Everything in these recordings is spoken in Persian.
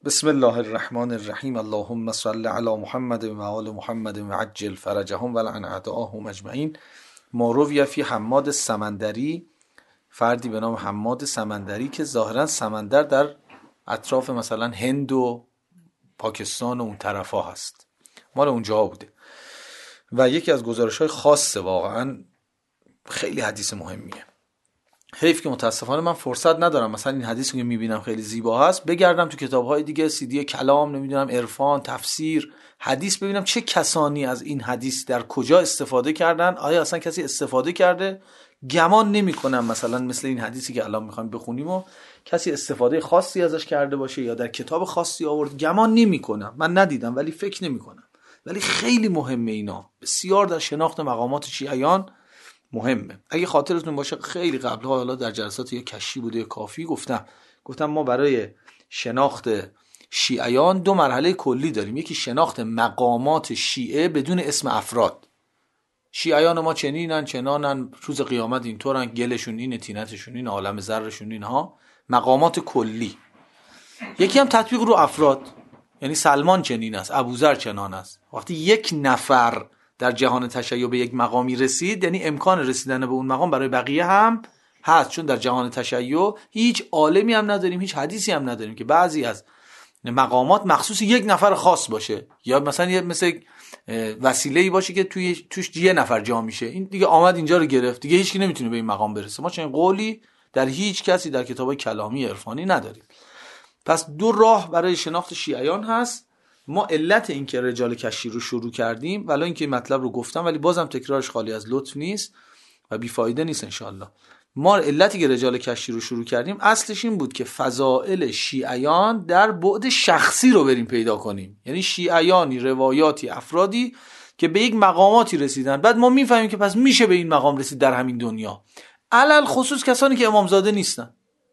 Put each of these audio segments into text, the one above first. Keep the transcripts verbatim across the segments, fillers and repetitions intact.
بسم الله الرحمن الرحیم. اللهم صل علی محمد و آل محمد و عجل فرجهم و لعن اعداءهم اجمعین. ما روی فی حماد سمندری، فردی به نام حماد سمندری که ظاهرا سمندر در اطراف مثلا هند و پاکستان و اون طرفا هست، مال اونجا بوده و یکی از گزارش‌های خاصه، واقعا خیلی حدیث مهمیه. حیف که متاسفانه من فرصت ندارم مثلا این حدیثی که میبینم خیلی زیبا هست بگردم تو کتاب‌های دیگه، سیدی کلام، نمیدونم عرفان، تفسیر، حدیث، ببینم چه کسانی از این حدیث در کجا استفاده کردن، آیا اصلا کسی استفاده کرده. گمان نمی‌کنم مثلا مثل این حدیثی که الان می‌خوایم بخونیم و کسی استفاده خاصی ازش کرده باشه یا در کتاب خاصی آورد، گمان نمی‌کنم، من ندیدم ولی فکر نمی‌کنم. ولی خیلی مهمه، اینا بسیار در شناخت مقامات شیعیان مهمه. اگه خاطرتون باشه خیلی قبلها، حالا در جلسات یا کشی بوده یا کافی، گفتم گفتم ما برای شناخت شیعیان دو مرحله کلی داریم. یکی شناخت مقامات شیعه بدون اسم افراد. شیعیان ما چنینن، چنانن، روز قیامت اینطورن، گلشون اینه، تینتشون اینه، عالم ذرشون اینها، مقامات کلی. یکی هم تطبیق رو افراد، یعنی سلمان چنین است، ابوذر چنان است. وقتی یک نفر در جهان تشیع به یک مقامی رسید، یعنی امکان رسیدن به اون مقام برای بقیه هم هست، چون در جهان تشیع هیچ عالمی هم نداریم، هیچ حدیثی هم نداریم که بعضی از مقامات مخصوص یک نفر خاص باشه، یا مثلا یه مثل وسیله‌ای باشه که توی توش یه نفر جا میشه، این دیگه آمد اینجا رو گرفت، دیگه هیچ کی نمیتونه به این مقام برسه. ما چنین قولی در هیچ کسی در کتابای کلامی عرفانی نداریم. پس دو راه برای شناخت شیعیان هست. ما علت این که رجال کشی رو شروع کردیم، ولی اینکه مطلب رو گفتم ولی بازم تکرارش خالی از لطف نیست و بیفایده نیست انشالله. ما علتی که رجال کشی رو شروع کردیم اصلش این بود که فضائل شیعیان در بعد شخصی رو بریم پیدا کنیم، یعنی شیعیانی، روایاتی، افرادی که به یک مقاماتی رسیدن، بعد ما میفهمیم که پس میشه به این مقام رسید در همین دنیا، علل خصوص کسانی که امامزاده نیستن.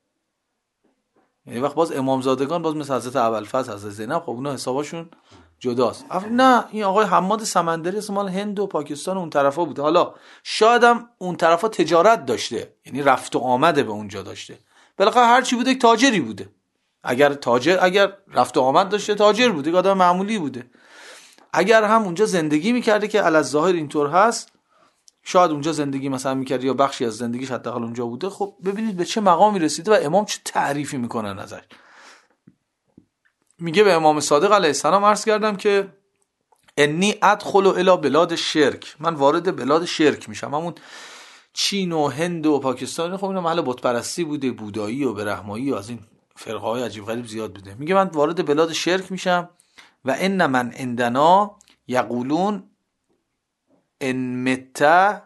یعنی وقت باز امامزادگان باز مثل حضرت ابوالفضل، حضرت زینب، خب اونا حسابشون جداست. نه، این آقای حماد سمندری اسم مال هند و پاکستان و اون طرفا بوده. حالا شاید هم اون طرفا تجارت داشته، یعنی رفت و آمده به اونجا داشته، بالاخره هر چی بوده یک تاجری بوده. اگر تاجر اگر رفت و آمد داشته تاجر بوده، یک آدم معمولی بوده. اگر هم اونجا زندگی میکرده که علی الظاهر اینطور هست، شاید اونجا زندگی مثلا میکرد یا بخشی از زندگیش حداقل اونجا بوده. خب ببینید به چه مقامی رسیده و امام چه تعریفی میکنن ازش. میگه به امام صادق علیه السلام عرض کردم که انی ادخل الی بلاد شرک، من وارد بلاد شرک میشم. همون چین و هند و پاکستان، خب اینا محل بت پرستی بوده، بودایی و برهمایی و از این فرقه های عجیب غریب زیاد بوده. میگه من وارد بلاد شرک میشم و ان من عندنا یقولون ان مت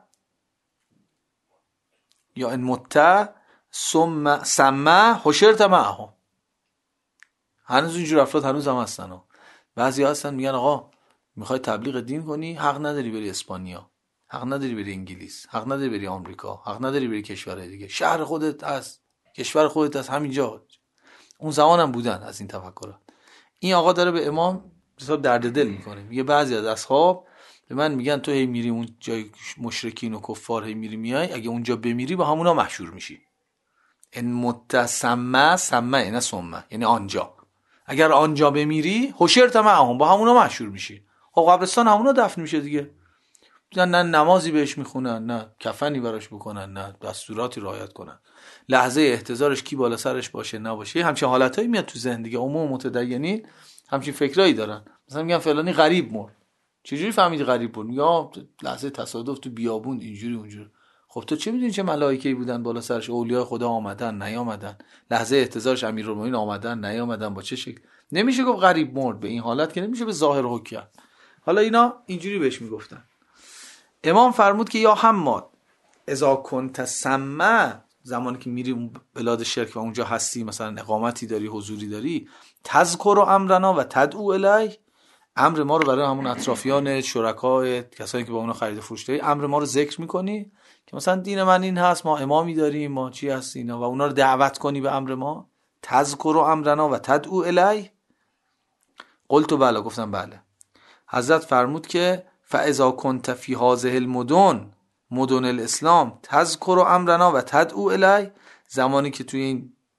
یا ان مت ثم سما حشرت معهم. هنوز اینجور افراد هنوز هم هستن ها. بعضی هستن میگن آقا میخوای تبلیغ دین کنی، حق نداری بری اسپانیا، حق نداری بری انگلیس، حق نداری بری آمریکا، حق نداری بری کشورهای دیگه، شهر خودت هست، کشور خودت هست، همینجا. اون زمان هم بودن از این تفکرات. این آقا داره به امام حساب درد دل میکنه. میگه بعضی از اصحاب به من میگن تو هی میری اون جای مشرکین و کفار، هی میری میای، اگه اونجا بمیری با همونا محشور میشی. ان متسمع سمع نه سمع، یعنی آنجا، اگر آنجا بمیری حشرت معهم، با همونا محشور میشی. خب قبرستان همونا دفن میشه دیگه. نه نمازی بهش میخونن، نه کفنی براش بکنن، نه دستوراتی رعایت کنن، لحظه احتضارش کی بالا سرش باشه نباشه. همچین حالتایی میاد تو ذهن دیگه. عموم متدینین همچین فکرایی دارن. مثلا میگن فلانی غریب مرد. چجوری فهمیدی غریب مرد؟ یا لحظه تصادف تو بیابون اینجوری اونجوری. خب تو چه میدونی چه ملائکه‌ای بودن بالا سرش؟ اولیاء خدا آمدن نیامدن، لحظه احتضارش امیرالمومنین آمدن نیامدن، با چه شکل؟ نمیشه گفت غریب مرد. به این حالت که نمیشه به ظاهر حکم. حالا اینا اینجوری بهش میگفتن. امام فرمود که یا حماد اذا کنت سمع، زمانی که میری اون بلاد شرک و اونجا هستی، مثلا اقامتی داری، حضوری داری، تذکر امرنا و تدعو الیه، امر ما رو برای همون اطرافیان، شرکای، کسایی که با اونا خرید و فروش داری، امر ما رو ذکر میکنی که مثلا دین من این هست، ما امامی داریم، ما چی هست اینا، و اونا رو دعوت کنی به امر ما. تذکر امرنا و تدعو الیه. قلت بله، گفتم بله. حضرت فرمود که فاذا كنت في هذه المدن مدن الاسلام تذکر امرنا و تدعو الیه، زمانی که توی این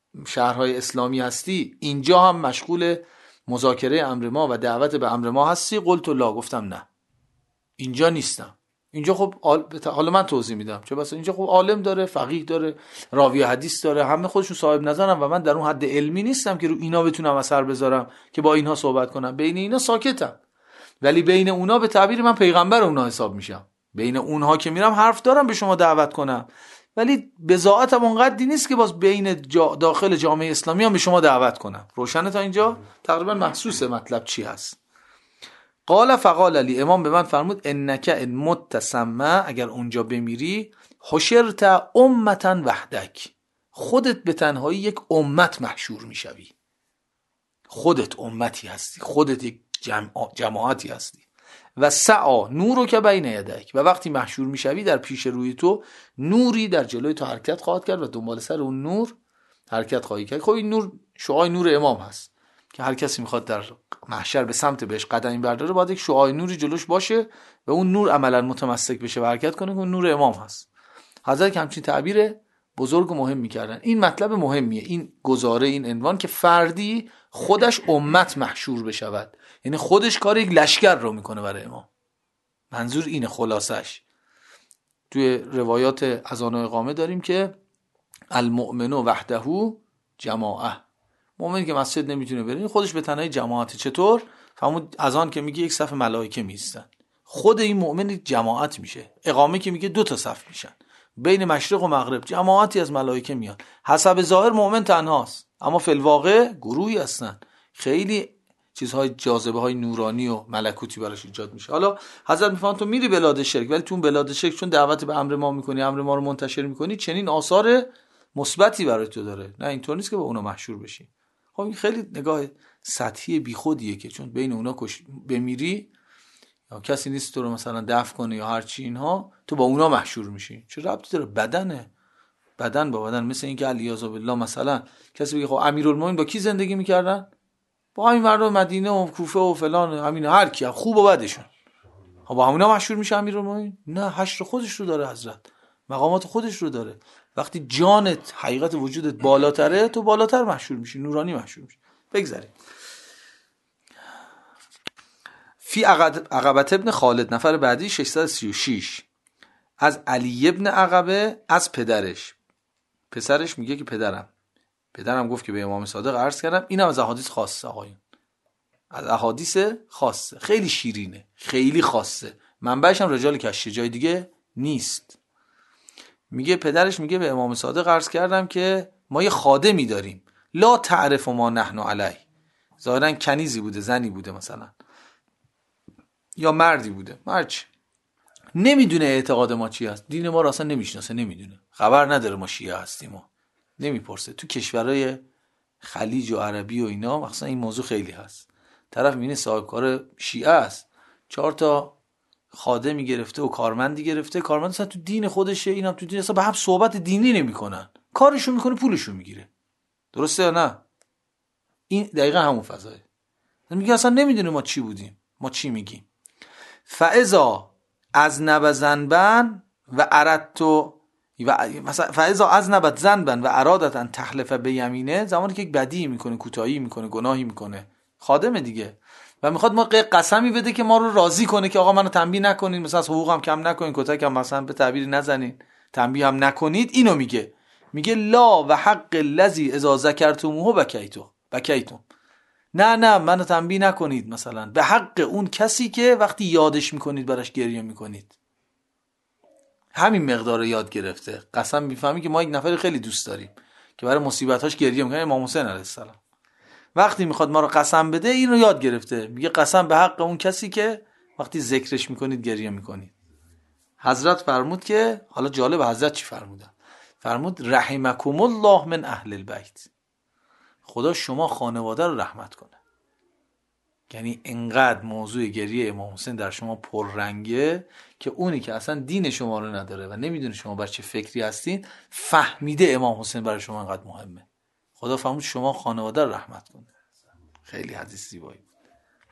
شهرهای اسلامی هستی، اینجا هم مشغول مذاکره امر ما و دعوت به امر ما هستی؟ قلت لا، گفتم نه، اینجا نیستم. اینجا خب حالا من توضیح میدم چه بس. اینجا خب عالم داره، فقیه داره، راوی حدیث داره، همه خودشون صاحب نظرن و من در اون حد علمی نیستم که رو اینا بتونم اثر بذارم که با اینها صحبت کنم. بین اینا ساکتم، ولی بین اونا به تعبیر من پیغمبر اونا حساب میشم. بین اونها که میرم حرف دارم به شما دعوت کنم، ولی بضاعتم اونقدری نیست که باز بین جا داخل جامعه اسلامی هم به شما دعوت کنم. روشنه تا اینجا؟ تقریبا محسوسه مطلب چی هست. قال فقال علی، امام به من فرمود انک ان مت سمع، اگر اونجا بمیری، حشرت امتا وحدک، خودت به تنهایی یک امت محشور میشوی. خودت امتی هستی، خودت یک جمع... جماعتی هستی. و سعا نورو که بین یدک، و وقتی محشور میشوی در پیش روی تو نوری در جلوی تو حرکت خواهد کرد و دنبال سر اون نور حرکت خواهی کرد. خب این نور شعاع نور امام هست که هر کسی میخواد در محشر به سمت بهش قدمی برداره باید یک شعاع نوری جلوش باشه و اون نور عملا متمسک بشه و حرکت کنه که اون نور امام هست. حضرت که همچین تعبیر بزرگ و مهم میکردن. این مطلب مهمیه، این گزاره، این عنوان که فردی خودش امت محشور بشود، یعنی خودش کار یک لشکر رو میکنه برای امام. منظور اینه خلاصش. توی روایات اذان و اقامه داریم که المؤمن وحده جماعه، مؤمن که مسجد نمیتونه بره خودش به تنهایی جماعته. چطور؟ فرمود اذان که میگه یک صف ملائکه میستن، خود این مؤمن جماعت میشه. اقامه که میگه دو تا صف میشن، بین مشرق و مغرب جماعتی از ملائکه میان. حسب ظاهر مؤمن تنهاست، اما فی الواقع گروهی هستن، خیلی چیزهای جاذبه های نورانی و ملکوتی براش ایجاد میشه. حالا حضرت میفهمن تو میری بلاد شرک، ولی تو اون بلاد شرک چون دعوت به امر ما میکنی، امر ما رو منتشر میکنی، چنین آثار مثبتی برای تو داره. نه اینطور نیست که با اونا محشور بشی. خب این خیلی نگاه سطحی بیخودیه که چون بین اونا کش... بمیری یا کسی نیست تو رو مثلا دفع کنه یا هر چی اینها، تو با اونا محشور میشی. چه ربطی داره؟ بدنه، بدن با بدن. مثل اینکه علیاذ بالله مثلا کسی بگه خب امیرالمومنین با کی زندگی میکردن؟ با همین مردم مدینه و کوفه و فلان، همین هر کی خوب و بدشون. خب با همونا محشور میشه امیرالمومنین؟ نه، حشر خودش رو داره حضرت، مقامات خودش رو داره. وقتی جانت، حقیقت وجودت بالاتره، تو بالاتر محشور میشی، نورانی محشور میشی. بگذاریم. فی عقبه ابن خالد، نفر بعدی ششصد و سی و شش، از علی ابن عقبه، از پدرش. پسرش میگه که پدرم پدرم گفت که به امام صادق عرض کردم. اینم از احادیث خاصه آقایون، از احادیث خاصه، خیلی شیرینه، خیلی خاصه، منبعش هم رجال کشی، جای دیگه نیست. میگه پدرش میگه به امام صادق عرض کردم که ما یه خادمی داریم، لا تعرف ما نحن علیه. ظاهرا کنیزی بوده، زنی بوده مثلا، یا مردی بوده، مرچ، نمیدونه اعتقاد ما چی هست، دین ما را اصلا نمیشناسه، نمیدونه، خبر نداره ما شیعه هستیم، ما نمیپرسه. تو کشورهای خلیج و عربی و اینا مثلا این موضوع خیلی هست. طرف میبینه صاحب کار شیعه است، چهار تا خادمی گرفته و کارمندی گرفته، کارمند اصلا تو دین خودشه، اینم تو دین، اصلا به هم صحبت دینی نمیکنن، کارشون میکنه پولشون میگیره. درسته یا نه؟ این دقیقا همون فضایه. میگه اصلا نمیدونه ما چی بودیم، ما چی میگیم. فاذا از نب زنبن و اردت و مثلا فاذا از نبت زنبن و ارادت ان تحلف به یمینه، زمانی که یک بدی میکنه، کوتاهی میکنه، گناهی میکنه، خادم دیگه، و میخواد ما قسمی بده که ما رو راضی کنه که آقا منو تنبیه نکنین، مثلا حقوقم کم نکنین، کتک هم مثلا به تعبیر نزنین، تنبیه هم نکنید. اینو میگه، میگه لا و حق الذی اذا ذکرتموه بکیتو بکیتم، نه نه منو تنبیه نکنید، مثلا به حق اون کسی که وقتی یادش میکنید براش گریه میکنید. همین مقدار یاد گرفته. قسم میفهمی که ما یک نفر خیلی دوست داریم که برای مصیبتاش گریه میکنه، امام حسین علیه السلام. وقتی میخواد ما رو قسم بده اینو یاد گرفته، میگه قسم به حق اون کسی که وقتی ذکرش میکنید گریه میکنید. حضرت فرمود که، حالا جالب حضرت چی فرمودن؟ فرمود رحمکم الله من اهل البیت، خدا شما خانواده رو رحمت کنه. یعنی انقدر موضوع گریه امام حسین در شما پررنگه که اونی که اصلا دین شما رو نداره و نمیدونه شما بر چه فکری هستین، فهمیده امام حسین برای شما انقدر مهمه. خدا فرمود شما خانواده رو رحمت کنه. خیلی حدیث زیبایی بود.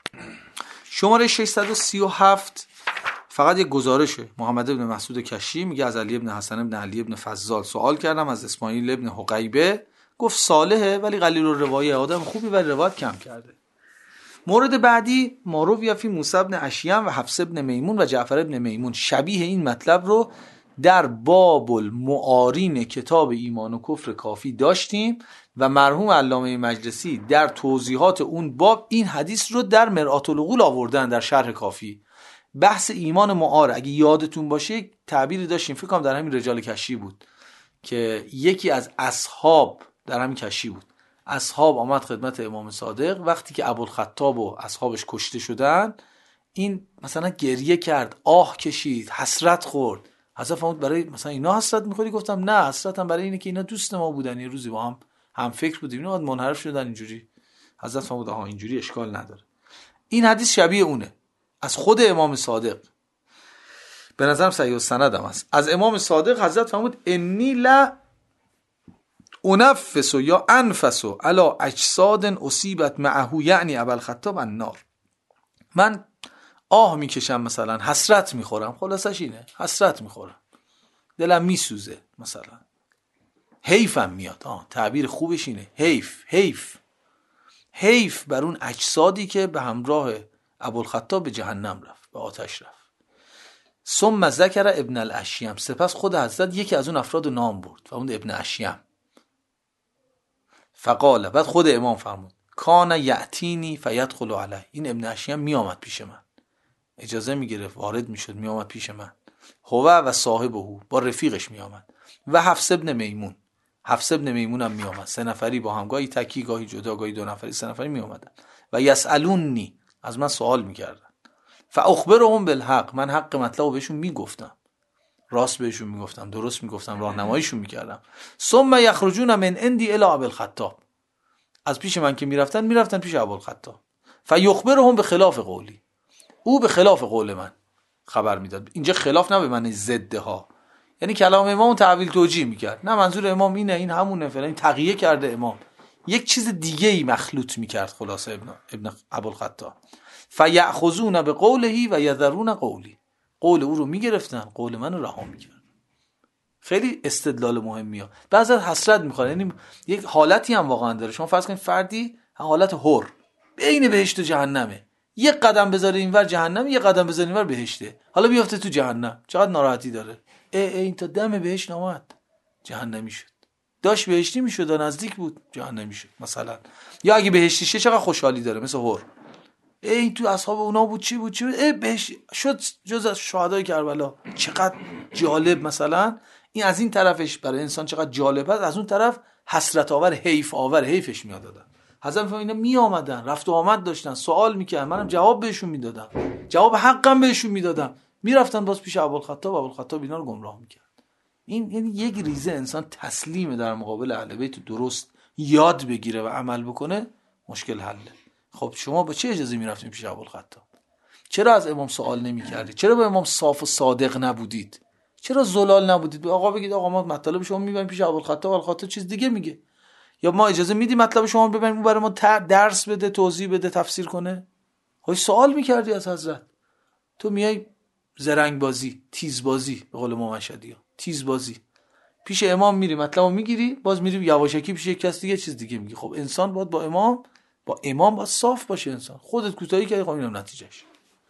شماره ششصد و سی و هفت فقط یک گزارشه. محمد ابن مسعود کشی میگه از علی ابن حسن ابن علی ابن فضال سوال کردم، از اسماعیل ابن حقیبه گفت صالحه ولی قلیل الروایه، آدم خوبی ولی روایت کم کرده. مورد بعدی ماروی فی موسی بن اشیم و حفص بن میمون و جعفر بن میمون. شبیه این مطلب رو در باب المعارین کتاب ایمان و کفر کافی داشتیم و مرحوم علامه مجلسی در توضیحات اون باب این حدیث رو در مرآت العقول آوردن در شرح کافی. بحث ایمان معار اگه یادتون باشه تعبیری داشتیم، فکر کنم در همین رجال کشی بود که یکی از اصحاب در همین کشی بود، اصحاب آمد خدمت امام صادق وقتی که ابوالخطاب و اصحابش کشته شدن، این مثلا گریه کرد، آه کشید، حسرت خورد. حضرت فرمود برای مثلا اینا حسرت میخوری؟ گفتم نه، حسرتم برای اینه که اینا دوست ما بودن، یه روزی با هم هم فکر بودیم، اینا بعد منحرف شدن اینجوری. حضرت فرمود آها اینجوری اشکال نداره. این حدیث شبیه اونه از خود امام صادق، به نظرم صحیح السند هم است. از امام صادق حضرت فرمود انی لا انفس یا انفس علی اجساد اصیبت معه یعنی ابوالخطاب النار. من آه میکشم، مثلا حسرت میخورم، خلاصش اینه حسرت میخورم، دلم میسوزه، مثلا حیفم میاد. آه تعبیر خوبش اینه، حیف حیف حیف بر اون اجسادی که به همراه ابوالخطاب به جهنم رفت، به آتش رفت. ثم ذکر ابن الاشیم، سپس خود حضرت یکی از اون افراد رو نام برد و اون ابن اشیم. فقال، بعد خود امام فرمود کان یأتینی فیدخل علی، این ابن اشیم می آمد پیش من، اجازه می گرفت وارد می شد، می آمد پیش من. هو و صاحبه، با رفیقش می آمد، و حفص ابن میمون، حفص ابن میمون هم می آمد، سه نفری با هم، گاهی تکی گاهی جدا، گاهی دو نفری، سه نفری می آمدن و یسالونی، از من سوال می کردن. فاخبرهم بالحق، من حق مطلب رو بهشون می گفتم، راست بهشون می گفتم، درست می گفتم، راهنماییشون می کردم. ثم یخرجون من عندی الی ابوالخطاب، از پیش من که می رفتن می رفتن پیش ابوالخطاب. فیخبرهم به خلاف قولی، او به خلاف قول من خبر میداد. اینجا خلاف نه به معنی ضده ها، یعنی کلام امام تعویل توجیه میکرد، نه منظور امام اینه، این همونه فلان، تقیه کرده امام، یک چیز دیگه ای مخلوط میکرد خلاصه ابن ابن ابوالخطاب. فیأخذون بقوله و یذرون قولی، قول او رو میگرفتن، قول من رو رها میکردن. خیلی استدلال مهمیه. بعضی حسرت میخوره، یعنی یک حالتی هم واقعا داره. شما فرض کنید فردی حالت حر بین بهشت و جهنمه، یک قدم بذاره اینور جهنم، یک قدم بذاره اینور بهشته، حالا بیافته تو جهنم، چقدر ناراحتی داره. ای ای این تا دم بهشت نامد جهنمی شد، داشت بهشتی میشد و نزدیک بود جهنمی شد مثلا. یا اگه بهشتی شه چقدر خوشحالی داره، مثل هور. ای این تو اصحاب اونا بود، چی بود چی بود، ای بهشت شد، جز از شهدای کربلا، چقدر جالب. مثلا این از این طرفش برای انسان چقدر جالب است، از اون طرف حسرت آور، حیف آور، حیفش میاد دادن. حضرت اینا می آمدن، رفت و آمد داشتن، سوال میکردن، منم جواب بهشون میدادم، جواب حقم بهشون میدادم، میرفتن باز پیش ابوالخطاب، ابوالخطاب اینا رو گمراه میکرد. این یعنی یک ریزه انسان تسلیم در مقابل اهل بیت درست یاد بگیره و عمل بکنه، مشکل حله. خب شما با چه اجازه میرفتین پیش ابوالخطاب؟ چرا از امام سوال نمیکردید؟ چرا به امام صاف و صادق نبودید؟ چرا زلال نبودید؟ به آقا بگید آقا ما مطلب شما میبریم پیش ابوالخطاب، ابوالخطاب چیز دیگه میگه، یا ما اجازه میدیم مطلب شما ببریم اون برای ما درس بده، توضیح بده، تفسیر کنه. های سوال میکردی از حضرت، تو میای زرنگ بازی، تیز بازی، به قول ما مشهدی ها، تیز بازی، پیش امام میری مطلبو میگیری، باز میری یواشکی پیش یک کس دیگه چیز دیگه میگی. خب انسان باید با امام با امام باید صاف باشه. انسان خودت کوتاهی کردی، خب اینم نتیجهش.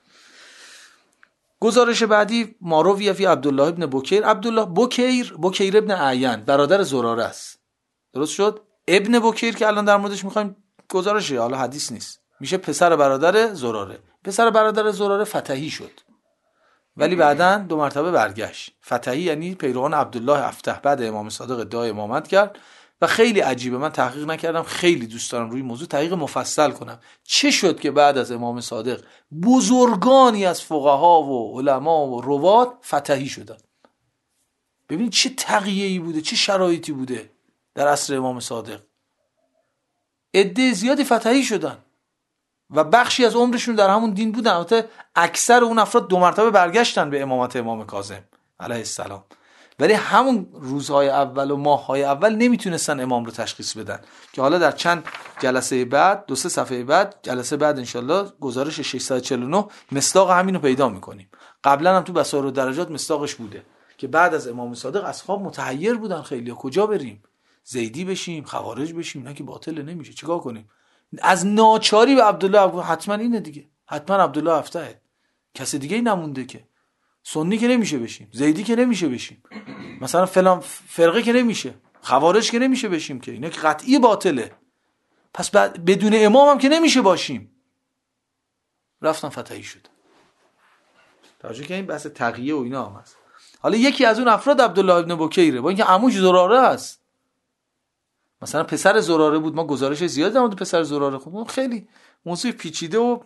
گزارش بعدی ماروی فی عبدالله ابن بکیر، عبدالله بکیر بکیر ابن اعین برادر زراره است، درست شد؟ ابن بکیر که الان در موردش میخوایم گزارشه، حالا حدیث نیست، میشه پسر برادر زراره. پسر برادر زراره فتحی شد ولی بعداً دو مرتبه برگشت. فتحی یعنی پیروان عبدالله افتح، بعد امام صادق ادعای امامت کرد و خیلی عجیبه، من تحقیق نکردم، خیلی دوست دارم روی موضوع تحقیق مفصل کنم. چه شد که بعد از امام صادق بزرگانی از فقها و علما و روات فتحی شدن؟ ببین چه تقیه‌ای بوده، چه شرایطی بوده در عصر امام صادق. عده زیادی فتحی شدن و بخشی از عمرشون در همون دین بودن. البته اکثر اون افراد دو مرتبه برگشتن به امامت امام کاظم علیه السلام، ولی همون روزهای اول و ماههای اول نمیتونستن امام رو تشخیص بدن، که حالا در چند جلسه بعد، دو سه صفحه بعد، جلسه بعد انشالله گزارش ششصد و چهل و نه مصداق همین رو پیدا میکنیم. قبلا هم تو بصائر و درجات مصداقش بوده که بعد از امام صادق اصحاب متحیر بودن، خیلی کجا بریم، زیدی بشیم، خوارج بشیم، نه که باطله، نمیشه. چیکار کنیم؟ از ناچاری به عبدالله حتما اینه دیگه، حتما عبدالله افتحه، کسی دیگه ای نمونده که. سنی که نمیشه بشیم، زیدی که نمیشه بشیم، مثلا فلان فرقه که نمیشه، خوارج که نمیشه بشیم که، اینا که قطعی باطله. پس بدون امام هم که نمیشه باشیم. رفتن فتحی شد. توجه که این بحث تقیه و اینا هم هست. حالا یکی از اون افراد عبدالله ابن بکیره، با اینکه عموش زراره است، مثلا پسر زراره بود، ما گزارش زیاد در مورد پسر زراره خوندیم، خیلی موضوع پیچیده و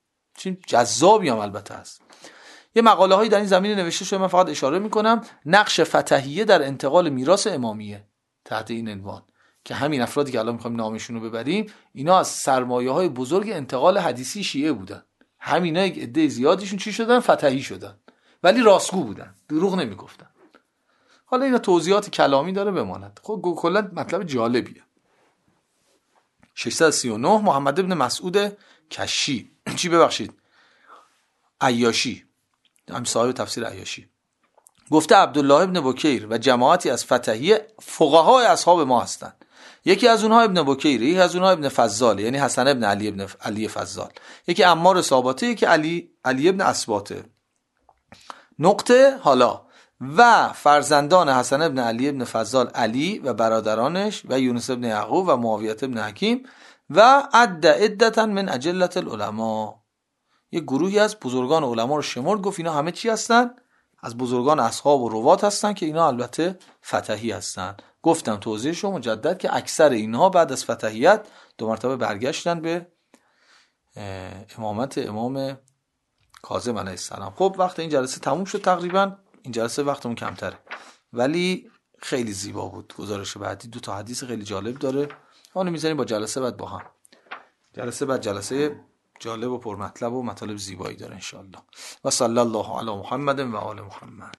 جذابی هم البته هست. یه مقاله هایی در این زمینه نوشته شده، من فقط اشاره میکنم. نقش فتحیه در انتقال میراث امامیه، تحت این عنوان که همین افرادی که الان میخوایم نامشون رو ببریم، اینا از سرمایه های بزرگ انتقال حدیثی شیعه بودن. همینا یک عده زیادیشون چی شدن؟ فتحی شدن، ولی راستگو بودن، دروغ نمیگفتن. حالا اینا توضیحات کلامی داره بماند. خب کلا مطلب جالبیه. ششصد و سی و نه محمد ابن مسعود کشی چی ببخشید عیاشی، هم صاحب تفسیر عیاشی، گفته عبدالله ابن بکیر و جماعتی از فتحیه فقهای اصحاب ما هستند. یکی از اونها ابن بکیر، یکی از اونها ابن فضال، یعنی حسن ابن علی ابن علی فضال، یکی عمار ثابته، یکی علی علی ابن اسباته. نقطه. حالا و فرزندان حسن ابن علی ابن فضال علی و برادرانش و یونس ابن یعقوب و معاویه ابن حکیم و عد عدتا من اجله العلماء. یه گروهی از بزرگان علما رو شمرد، گفت اینا همه چی هستن؟ از بزرگان اصحاب و روات هستن که اینا البته فتحی هستن. گفتم توضیحشو مجدد که اکثر اینها بعد از فتحیت دو مرتبه برگشتن به امامت امام کاظم علیه السلام. خب وقت این جلسه تموم شد تقریبا. این جلسه وقتمون کمتره ولی خیلی زیبا بود. گزارش بعدی دو تا حدیث خیلی جالب داره، اونو میذاریم با جلسه بعد با هم. جلسه بعد جلسه جالب و پرمطلب و مطالب زیبایی داره ان شاء الله. و صلی الله علی محمد و آل محمد.